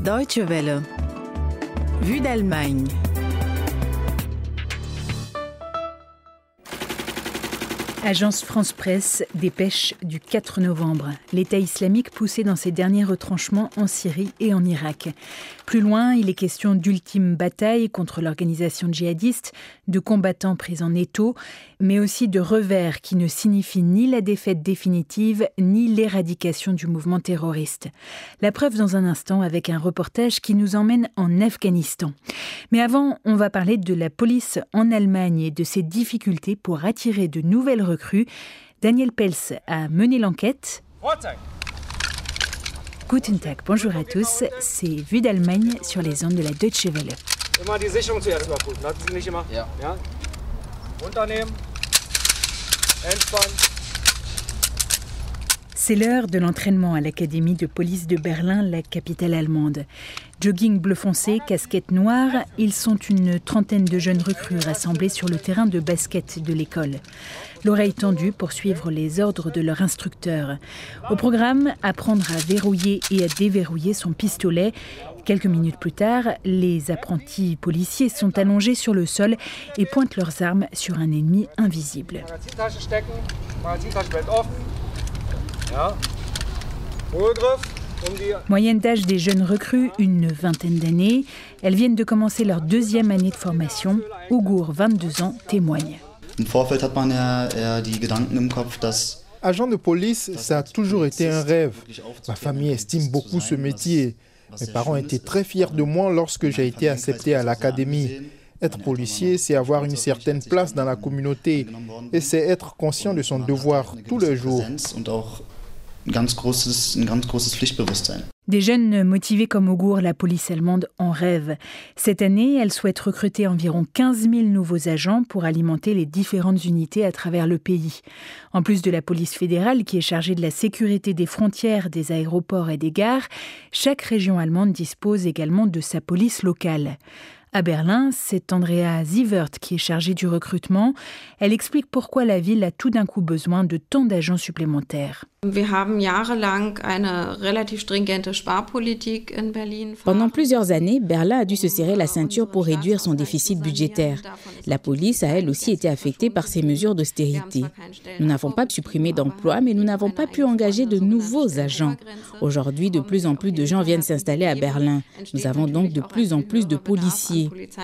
Deutsche Welle. Vue d'Allemagne. Agence France-Presse, dépêche du 4 novembre. L'État islamique poussé dans ses derniers retranchements en Syrie et en Irak. Plus loin, il est question d'ultime bataille contre l'organisation djihadiste, de combattants pris en étau, mais aussi de revers qui ne signifient ni la défaite définitive, ni l'éradication du mouvement terroriste. La preuve dans un instant avec un reportage qui nous emmène en Afghanistan. Mais avant, on va parler de la police en Allemagne et de ses difficultés pour attirer de nouvelles recrues. Daniel Pels a mené l'enquête. Guten Tag, bonjour à tous, c'est Vue d'Allemagne sur les ondes de la Deutsche Welle. Immer die Sicherung zuerst überprüfen, lassen Sie nicht immer. Ja. Runternehmen. Entspannen. C'est l'heure de l'entraînement à l'Académie de police de Berlin, la capitale allemande. Jogging bleu foncé, casquette noire, ils sont une trentaine de jeunes recrues rassemblés sur le terrain de basket de l'école. L'oreille tendue pour suivre les ordres de leur instructeur. Au programme, apprendre à verrouiller et à déverrouiller son pistolet. Quelques minutes plus tard, les apprentis policiers sont allongés sur le sol et pointent leurs armes sur un ennemi invisible. Moyenne d'âge des jeunes recrues, une vingtaine d'années. Elles viennent de commencer leur deuxième année de formation. Ougour, 22 ans, témoigne. Agent de police, ça a toujours été un rêve. Ma famille estime beaucoup ce métier. Mes parents étaient très fiers de moi lorsque j'ai été accepté à l'académie. Être policier, c'est avoir une certaine place dans la communauté et c'est être conscient de son devoir tous les jours. Des jeunes motivés comme Ougour, la police allemande en rêve. Cette année, elle souhaite recruter environ 15 000 nouveaux agents pour alimenter les différentes unités à travers le pays. En plus de la police fédérale qui est chargée de la sécurité des frontières, des aéroports et des gares, chaque région allemande dispose également de sa police locale. À Berlin, c'est Andrea Sievert qui est chargée du recrutement. Elle explique pourquoi la ville a tout d'un coup besoin de tant d'agents supplémentaires. Pendant plusieurs années, Berlin a dû se serrer la ceinture pour réduire son déficit budgétaire. La police a elle aussi été affectée par ces mesures d'austérité. Nous n'avons pas supprimé d'emplois, mais nous n'avons pas pu engager de nouveaux agents. Aujourd'hui, de plus en plus de gens viennent s'installer à Berlin. Nous avons donc de plus en plus de policiers.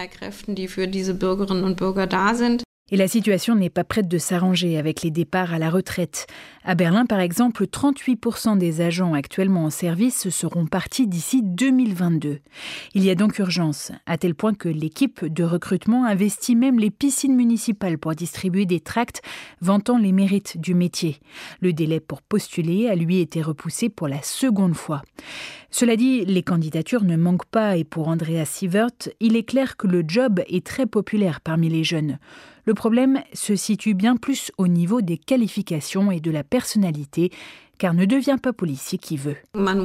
Et la situation n'est pas prête de s'arranger avec les départs à la retraite. À Berlin, par exemple, 38% des agents actuellement en service seront partis d'ici 2022. Il y a donc urgence, à tel point que l'équipe de recrutement investit même les piscines municipales pour distribuer des tracts vantant les mérites du métier. Le délai pour postuler a lui été repoussé pour la seconde fois. Cela dit, les candidatures ne manquent pas et pour Andrea Sievert, il est clair que le job est très populaire parmi les jeunes. Le problème se situe bien plus au niveau des qualifications et de la personnalité, car ne devient pas policier qui veut.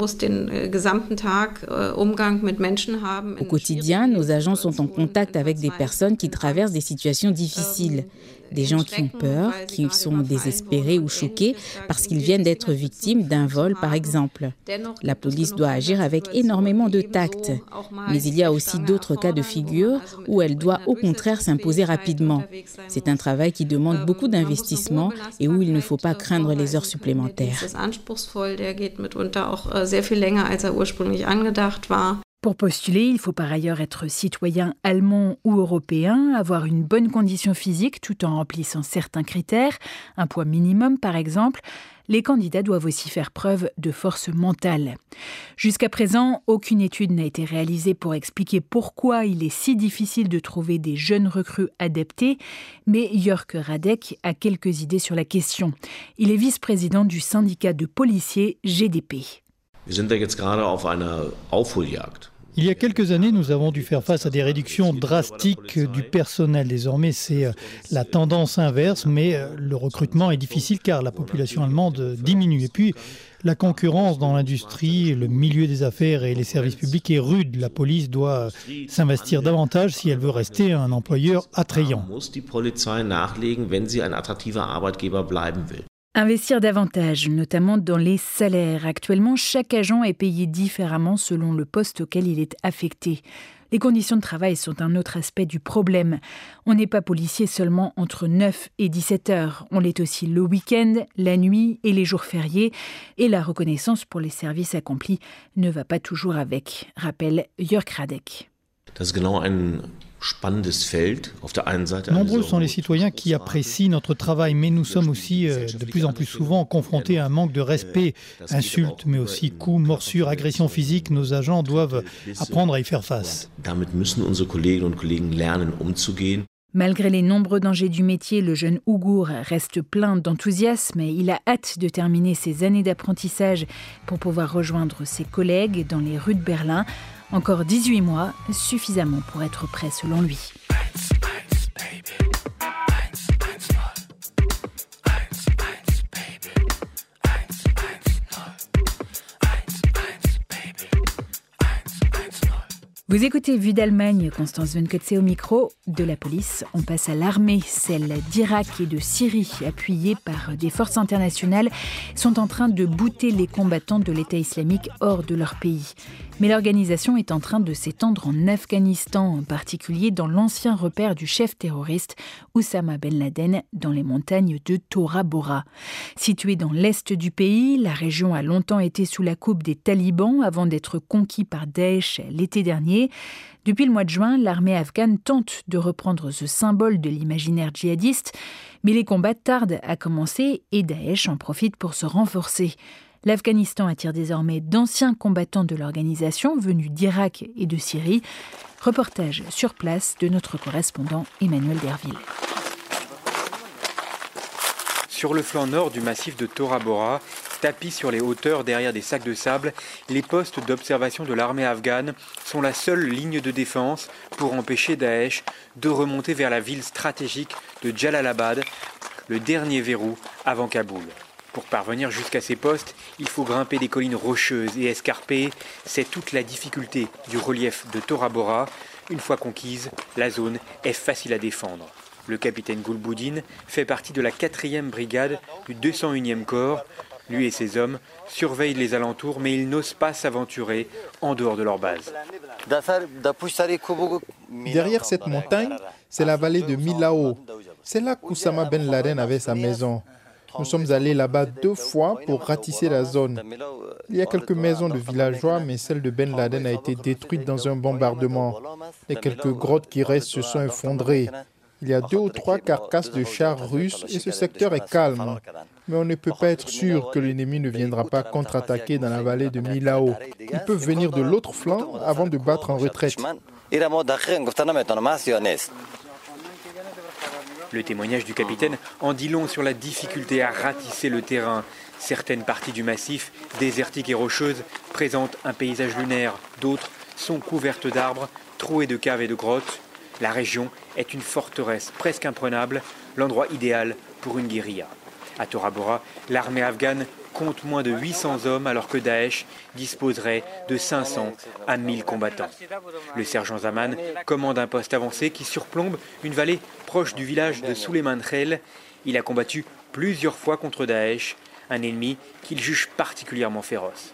Au quotidien, nos agents sont en contact avec des personnes qui traversent des situations difficiles. Des gens qui ont peur, qui sont désespérés ou choqués parce qu'ils viennent d'être victimes d'un vol, par exemple. La police doit agir avec énormément de tact. Mais il y a aussi d'autres cas de figure où elle doit au contraire s'imposer rapidement. C'est un travail qui demande beaucoup d'investissement et où il ne faut pas craindre les heures supplémentaires. Pour postuler, il faut par ailleurs être citoyen allemand ou européen, avoir une bonne condition physique tout en remplissant certains critères, un poids minimum par exemple. Les candidats doivent aussi faire preuve de force mentale. Jusqu'à présent, aucune étude n'a été réalisée pour expliquer pourquoi il est si difficile de trouver des jeunes recrues adaptés, mais Jörg Radek a quelques idées sur la question. Il est vice-président du syndicat de policiers GDP. Il y a quelques années, nous avons dû faire face à des réductions drastiques du personnel. Désormais, c'est la tendance inverse, mais le recrutement est difficile car la population allemande diminue. Et puis, la concurrence dans l'industrie, le milieu des affaires et les services publics est rude. La police doit s'investir davantage si elle veut rester un employeur attrayant. Investir davantage, notamment dans les salaires. Actuellement, chaque agent est payé différemment selon le poste auquel il est affecté. Les conditions de travail sont un autre aspect du problème. On n'est pas policier seulement entre 9 et 17 heures. On l'est aussi le week-end, la nuit et les jours fériés. Et la reconnaissance pour les services accomplis ne va pas toujours avec, rappelle Jörg Radek. Nombreux sont les citoyens qui apprécient notre travail, mais nous sommes aussi de plus en plus souvent confrontés à un manque de respect, insultes, mais aussi coups, morsures, agressions physiques. Nos agents doivent apprendre à y faire face. Malgré les nombreux dangers du métier, le jeune Ougour reste plein d'enthousiasme. Il a hâte de terminer ses années d'apprentissage pour pouvoir rejoindre ses collègues dans les rues de Berlin. Encore 18 mois, suffisamment pour être prêt selon lui. Vous écoutez Vue d'Allemagne, Constance Venkotze au micro. De la police, on passe à l'armée. Celles d'Irak et de Syrie, appuyées par des forces internationales, sont en train de bouter les combattants de l'État islamique hors de leur pays. Mais l'organisation est en train de s'étendre en Afghanistan, en particulier dans l'ancien repère du chef terroriste Oussama Ben Laden, dans les montagnes de Tora Bora. Située dans l'est du pays, la région a longtemps été sous la coupe des talibans avant d'être conquis par Daesh l'été dernier. Depuis le mois de juin, l'armée afghane tente de reprendre ce symbole de l'imaginaire djihadiste, mais les combats tardent à commencer et Daesh en profite pour se renforcer. L'Afghanistan attire désormais d'anciens combattants de l'organisation venus d'Irak et de Syrie. Reportage sur place de notre correspondant Emmanuel Derville. Sur le flanc nord du massif de Tora Bora, tapis sur les hauteurs derrière des sacs de sable, les postes d'observation de l'armée afghane sont la seule ligne de défense pour empêcher Daesh de remonter vers la ville stratégique de Jalalabad, le dernier verrou avant Kaboul. Pour parvenir jusqu'à ces postes, il faut grimper des collines rocheuses et escarpées. C'est toute la difficulté du relief de Tora Bora. Une fois conquise, la zone est facile à défendre. Le capitaine Gulbuddin fait partie de la 4e brigade du 201e corps. Lui et ses hommes surveillent les alentours, mais ils n'osent pas s'aventurer en dehors de leur base. Derrière cette montagne, c'est la vallée de Milao. C'est là qu'Oussama Ben Laden avait sa maison. Nous sommes allés là-bas 2 fois pour ratisser la zone. Il y a quelques maisons de villageois, mais celle de Ben Laden a été détruite dans un bombardement. Les quelques grottes qui restent se sont effondrées. Il y a 2 ou 3 carcasses de chars russes et ce secteur est calme. Mais on ne peut pas être sûr que l'ennemi ne viendra pas contre-attaquer dans la vallée de Milao. Ils peuvent venir de l'autre flanc avant de battre en retraite. Le témoignage du capitaine en dit long sur la difficulté à ratisser le terrain. Certaines parties du massif, désertiques et rocheuses, présentent un paysage lunaire. D'autres sont couvertes d'arbres, trouées de caves et de grottes. La région est une forteresse presque imprenable, l'endroit idéal pour une guérilla. À Tora Bora, l'armée afghane compte moins de 800 hommes alors que Daesh disposerait de 500 à 1000 combattants. Le sergent Zaman commande un poste avancé qui surplombe une vallée proche du village de Souleymane Khel. Il a combattu plusieurs fois contre Daesh, un ennemi qu'il juge particulièrement féroce.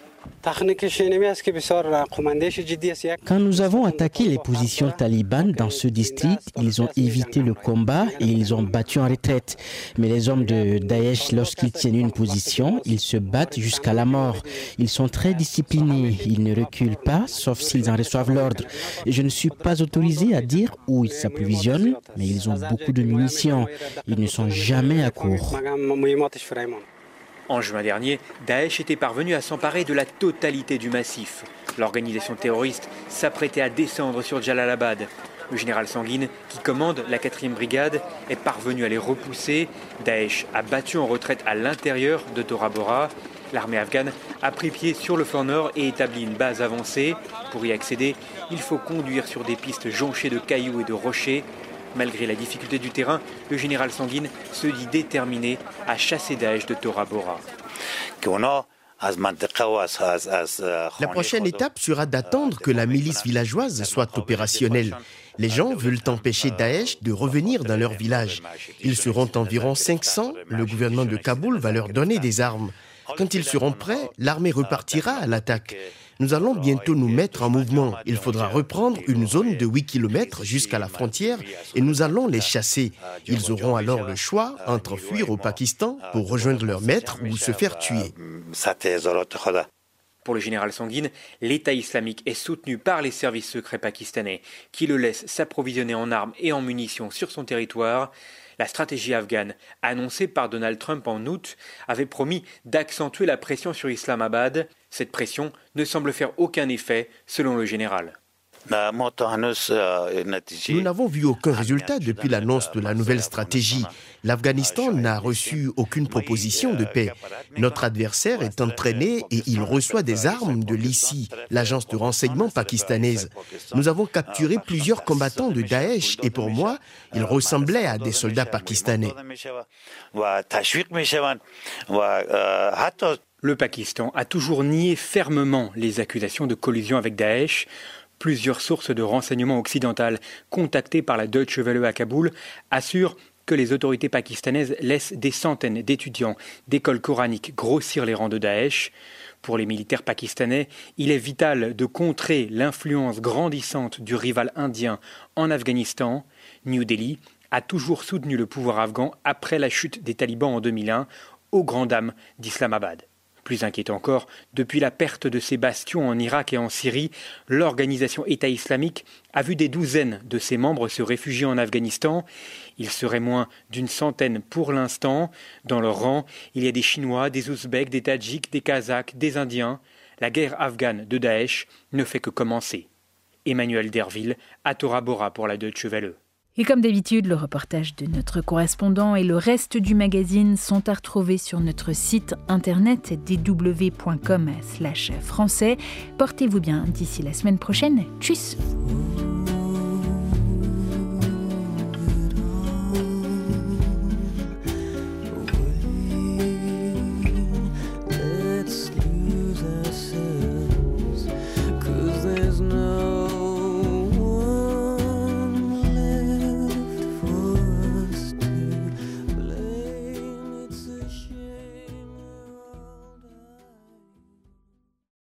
Quand nous avons attaqué les positions talibanes dans ce district, ils ont évité le combat et ils ont battu en retraite. Mais les hommes de Daesh, lorsqu'ils tiennent une position, ils se battent jusqu'à la mort. Ils sont très disciplinés, ils ne reculent pas, sauf s'ils en reçoivent l'ordre. Je ne suis pas autorisé à dire où ils s'approvisionnent, mais ils ont beaucoup de munitions. Ils ne sont jamais à court. En juin dernier, Daesh était parvenu à s'emparer de la totalité du massif. L'organisation terroriste s'apprêtait à descendre sur Jalalabad. Le général Sanguine, qui commande la 4e brigade, est parvenu à les repousser. Daesh a battu en retraite à l'intérieur de Tora Bora. L'armée afghane a pris pied sur le flanc nord et établi une base avancée. Pour y accéder, il faut conduire sur des pistes jonchées de cailloux et de rochers. Malgré la difficulté du terrain, le général Sanguine se dit déterminé à chasser Daesh de Tora Bora. La prochaine étape sera d'attendre que la milice villageoise soit opérationnelle. Les gens veulent empêcher Daesh de revenir dans leur village. Ils seront environ 500. Le gouvernement de Kaboul va leur donner des armes. Quand ils seront prêts, l'armée repartira à l'attaque. Nous allons bientôt nous mettre en mouvement. Il faudra reprendre une zone de 8 km jusqu'à la frontière et nous allons les chasser. Ils auront alors le choix entre fuir au Pakistan pour rejoindre leur maître ou se faire tuer. Pour le général Sanguine, l'État islamique est soutenu par les services secrets pakistanais qui le laissent s'approvisionner en armes et en munitions sur son territoire. La stratégie afghane, annoncée par Donald Trump en août, avait promis d'accentuer la pression sur Islamabad. Cette pression ne semble faire aucun effet, selon le général. Nous n'avons vu aucun résultat depuis l'annonce de la nouvelle stratégie. L'Afghanistan n'a reçu aucune proposition de paix. Notre adversaire est entraîné et il reçoit des armes de l'ISI, l'agence de renseignement pakistanaise. Nous avons capturé plusieurs combattants de Daesh et pour moi, ils ressemblaient à des soldats pakistanais. Le Pakistan a toujours nié fermement les accusations de collusion avec Daesh. Plusieurs sources de renseignement occidentales contactées par la Deutsche Welle à Kaboul assurent que les autorités pakistanaises laissent des centaines d'étudiants d'écoles coraniques grossir les rangs de Daesh. Pour les militaires pakistanais, il est vital de contrer l'influence grandissante du rival indien en Afghanistan. New Delhi a toujours soutenu le pouvoir afghan après la chute des talibans en 2001, aux grandes dames d'Islamabad. Plus inquiétant encore, depuis la perte de ses bastions en Irak et en Syrie, l'organisation État islamique a vu des douzaines de ses membres se réfugier en Afghanistan. Il serait moins d'une centaine pour l'instant. Dans leur rang, il y a des Chinois, des Ouzbeks, des Tadjiks, des Kazakhs, des Indiens. La guerre afghane de Daesh ne fait que commencer. Emmanuel Derville, à Tora Bora pour la Deutsche Welle. Et comme d'habitude, le reportage de notre correspondant et le reste du magazine sont à retrouver sur notre site internet dw.com/français. Portez-vous bien d'ici la semaine prochaine. Tchuss!